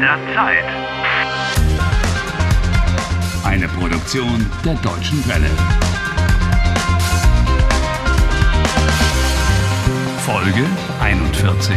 der Zeit. Eine Produktion der Deutschen Welle. Folge 41.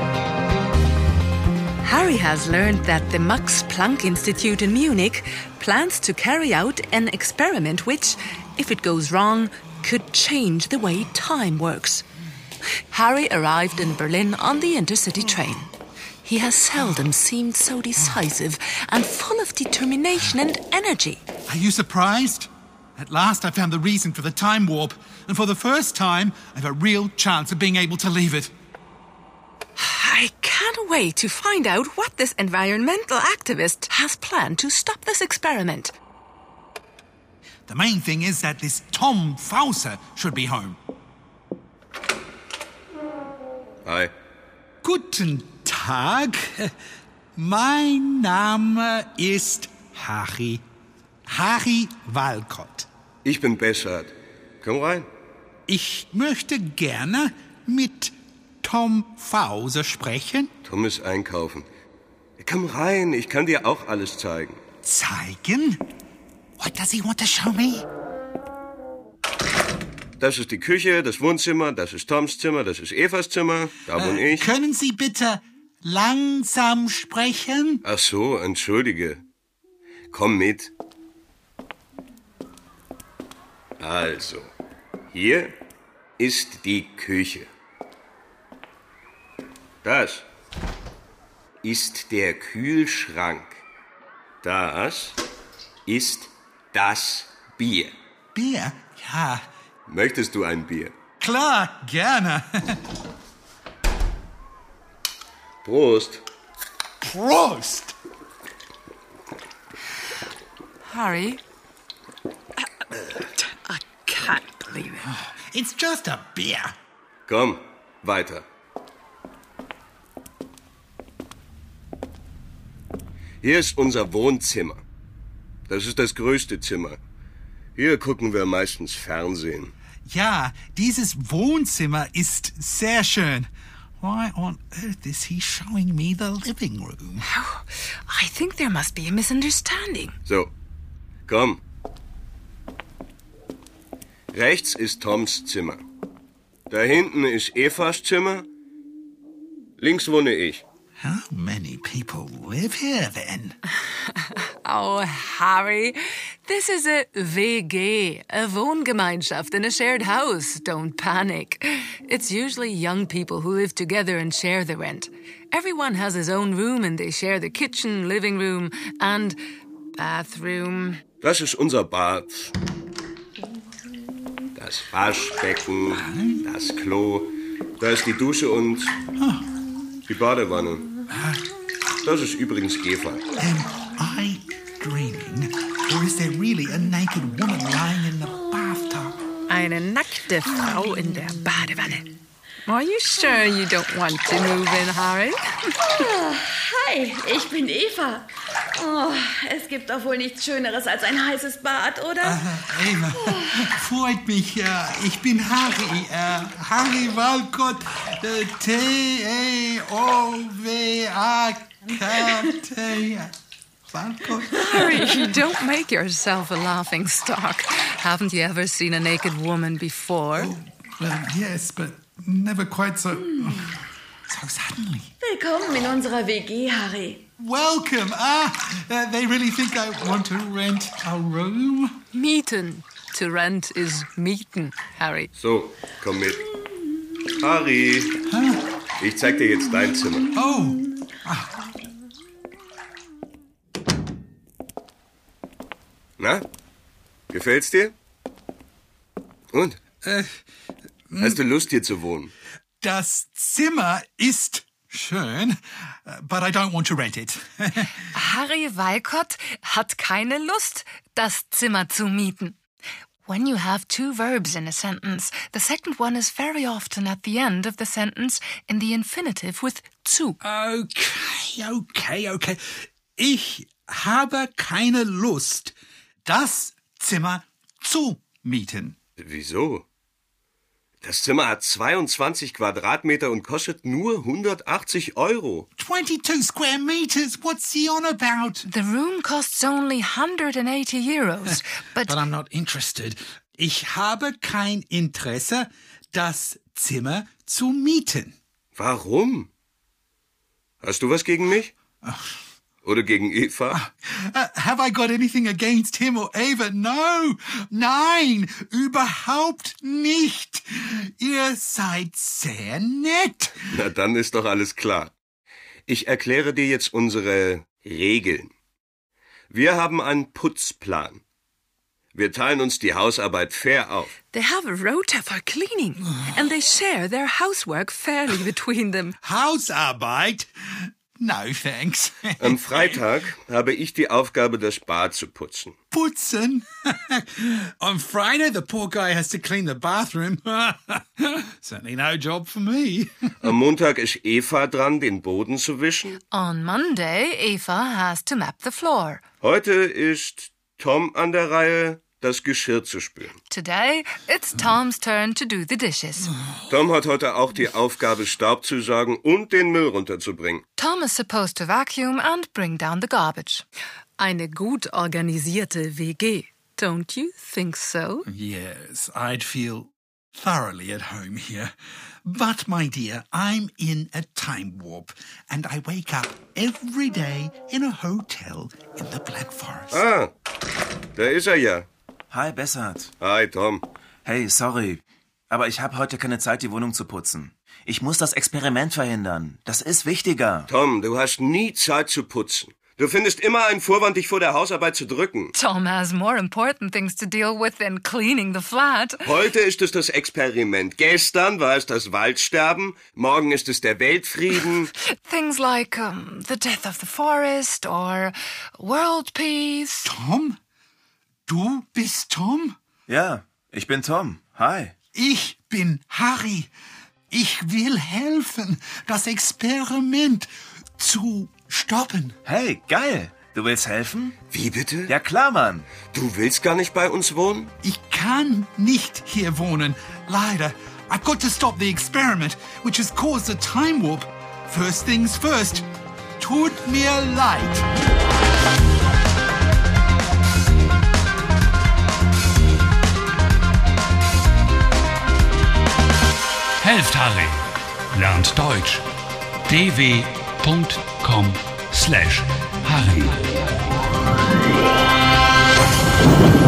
Harry has learned that the Max Planck Institute in Munich plans to carry out an experiment which, if it goes wrong, could change the way time works. Harry arrived in Berlin on the intercity train. He has seldom seemed so decisive and full of determination and energy. Are you surprised? At last I found the reason for the time warp, and for the first time I have a real chance of being able to leave it. I can't wait to find out what this environmental activist has planned to stop this experiment. The main thing is that this Tom Fauser should be home. Hi. Guten Tag. Mein Name ist Harry. Harry Walcott. Ich bin Bessert. Komm rein. Ich möchte gerne mit Tom Fauser sprechen. Tom ist einkaufen. Komm rein, ich kann dir auch alles zeigen. Zeigen? What does he want to show me? Das ist die Küche, das Wohnzimmer, das ist Toms Zimmer, das ist Evas Zimmer, da wohne ich. Können Sie bitte langsam sprechen? Ach so, entschuldige. Komm mit. Also, hier ist die Küche. Das ist der Kühlschrank. Das ist das Bier. Bier? Ja. Möchtest du ein Bier? Klar, gerne. Prost. Prost! Harry? I can't believe it. It's just a beer. Komm, weiter. Hier ist unser Wohnzimmer. Das ist das größte Zimmer. Hier gucken wir meistens Fernsehen. Ja, dieses Wohnzimmer ist sehr schön. Why on earth is he showing me the living room? Oh, I think there must be a misunderstanding. So, komm. Rechts ist Toms Zimmer. Da hinten ist Evas Zimmer. Links wohne ich. How many people live here then? Oh, Harry, this is a WG, a Wohngemeinschaft in a shared house. Don't panic. It's usually young people who live together and share the rent. Everyone has his own room and they share the kitchen, living room and bathroom. Das ist unser Bad. Das Waschbecken, das Klo. Da ist die Dusche und die Badewanne. Das ist übrigens Eva. Am I dreaming? Or is there really a naked woman lying in the bathtub? Eine nackte Frau in der Badewanne. Are you sure you don't want to move in, Harry? Hi, ich bin Eva. Oh, es gibt doch wohl nichts Schöneres als ein heißes Bad, oder? Eva, freut mich. Ich bin Harry. Harry Walcott. T-E-O-W-A-K-T. Walcott. Harry, don't make yourself a laughing stock. Haven't you ever seen a naked woman before? Oh, well, yes, but never quite so suddenly. Willkommen in unserer WG, Harry. Welcome. They really think I want to rent a room? Mieten. To rent is mieten, Harry. So, komm mit. Harry, ich zeig dir jetzt dein Zimmer. Oh. Na, gefällt's dir? Und? Hast du Lust, hier zu wohnen? Das Zimmer ist schön, but I don't want to rent it. Harry Walcott hat keine Lust, das Zimmer zu mieten. When you have two verbs in a sentence, the second one is very often at the end of the sentence in the infinitive with zu. Okay. Ich habe keine Lust, das Zimmer zu mieten. Wieso? Das Zimmer hat 22 Quadratmeter und kostet nur 180 €. 22 square meters. What's he on about? The room costs only €180, but I'm not interested. Ich habe kein Interesse, das Zimmer zu mieten. Warum? Hast du was gegen mich? Oder gegen Eva? Have I got anything against him or Eva? No, nein, überhaupt nicht. Ihr seid sehr nett. Na, dann ist doch alles klar. Ich erkläre dir jetzt unsere Regeln. Wir haben einen Putzplan. Wir teilen uns die Hausarbeit fair auf. they have a rota for cleaning, and they share their housework fairly between them. Hausarbeit? No, thanks. Am Freitag habe ich die Aufgabe, das Bad zu putzen. Putzen? On Friday, the poor guy has to clean the bathroom. Certainly no job for me. Am Montag ist Eva dran, den Boden zu wischen. On Monday, Eva has to map the floor. Heute ist Tom an der Reihe, das Geschirr zu spülen. Today, it's Tom's turn to do the dishes. Tom hat heute auch die Aufgabe, Staub zu saugen und den Müll runterzubringen. Tom is supposed to vacuum and bring down the garbage. Eine gut organisierte WG. Don't you think so? Yes, I'd feel thoroughly at home here. But, my dear, I'm in a time warp, and I wake up every day in a hotel in the Black Forest. Ah, da ist er ja. Hi, Bessert. Hi, Tom. Hey, sorry, aber ich habe heute keine Zeit, die Wohnung zu putzen. Ich muss das Experiment verhindern. Das ist wichtiger. Tom, du hast nie Zeit zu putzen. Du findest immer einen Vorwand, dich vor der Hausarbeit zu drücken. Tom has more important things to deal with than cleaning the flat. Heute ist es das Experiment. Gestern war es das Waldsterben. Morgen ist es der Weltfrieden. Things like the death of the forest or world peace. Tom? Du bist Tom? Ja, ich bin Tom. Hi. Ich bin Harry. Ich will helfen, das Experiment zu stoppen. Hey, geil. Du willst helfen? Wie bitte? Ja klar, Mann. Du willst gar nicht bei uns wohnen? Ich kann nicht hier wohnen. Leider. I've got to stop the experiment, which has caused a time warp. First things first. Tut mir leid. Helft Harry. Lernt Deutsch. dw.com/Harry.